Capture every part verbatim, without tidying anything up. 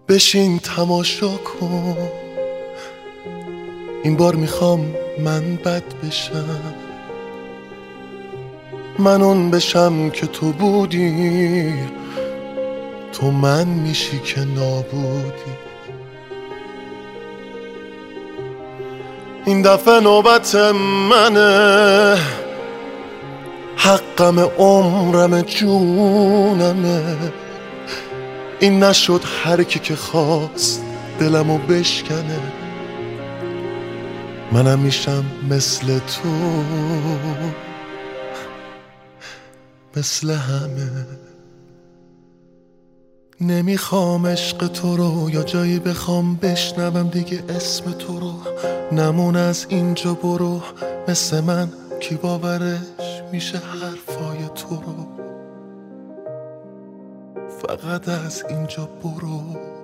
بشین تماشا کن، این بار میخوام من بد بشم، من اون بشم که تو بودی، تو من میشی که نابودی. این دفعه نوبت منه، حقم عمرم جونمه، این نشد هر کی که خواست دلمو بشکنه، منم میشم مثل تو، مثل همه. نمیخوام عشق تو رو یا جایی بخوام بشنوم دیگه اسم تو رو، نمون از اینجا برو، مثل من کی باورش میشه حرفای تو رو، فقط از اینجا برو.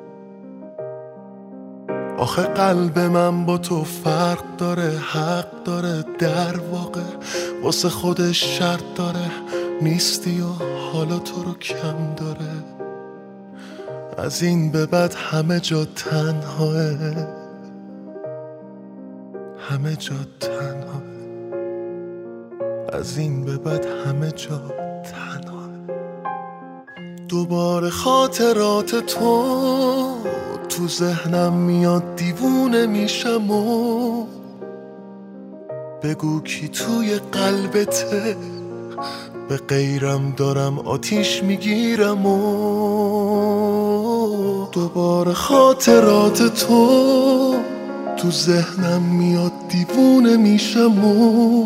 آخه قلب من با تو فرق داره، حق داره، در واقع واسه خودش شرط داره، نیستی و حالا تو رو کم داره، از این به بعد همه جا تنهاه، همه جا تنهاه، از این به بعد همه جا تنهاه. دوباره خاطرات تو تو ذهنم میاد، دیوونه میشم و بگو کی توی قلبته، به غیرم دارم آتیش میگیرم و دوباره خاطرات تو تو ذهنم میاد، دیوونه میشم و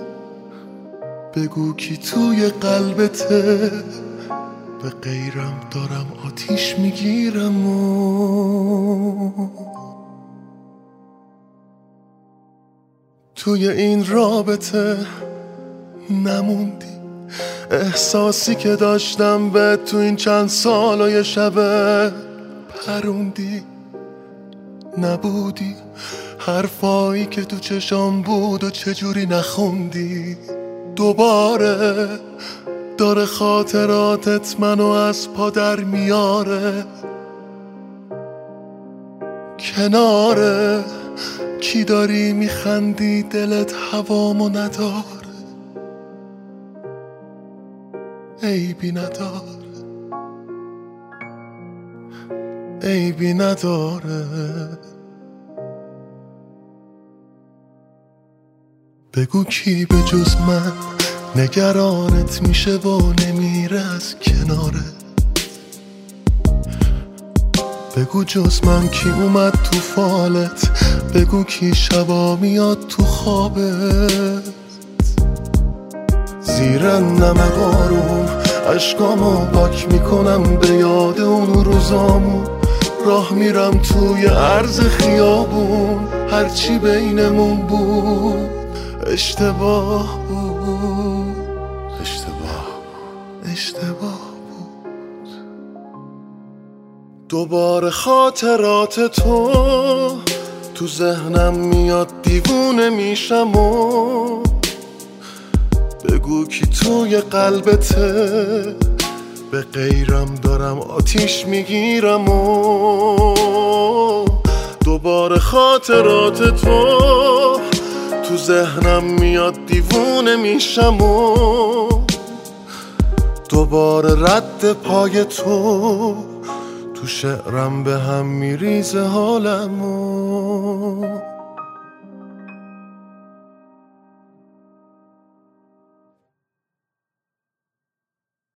بگو کی توی قلبته، به غیرم دارم آتیش میگیرم و توی این رابطه نموندی، احساسی که داشتم به تو این چند سال و یه شبه پروندی، نبودی حرفایی که تو چشام بود و چجوری نخوندی. دوباره داره خاطراتت منو از پا در میاره، کناره کی داری میخندی دلت هوامو نداره، عیبی نداره، عیبی نداره. بگو کی به جز من نگرانت میشه و نمیره از کنارت، بگو جز من کی اومد تو فالت، بگو کی شبا میاد تو خوابت. زیر نم آروم عشقامو پاک میکنم به یاد اون روزامون، راه میرم توی عرض خیابون، هرچی بینمون بود اشتباه بود، اشتباه بود، اشتباه بود. دوباره خاطرات تو تو ذهنم میاد، دیوونه میشم و بگو کی توی قلبته، به غیرم دارم آتیش میگیرم و دوباره خاطرات تو تو ذهنم میاد، دیوونه میشم و دوباره رد پای تو تو شعرم به هم میریزه حالم و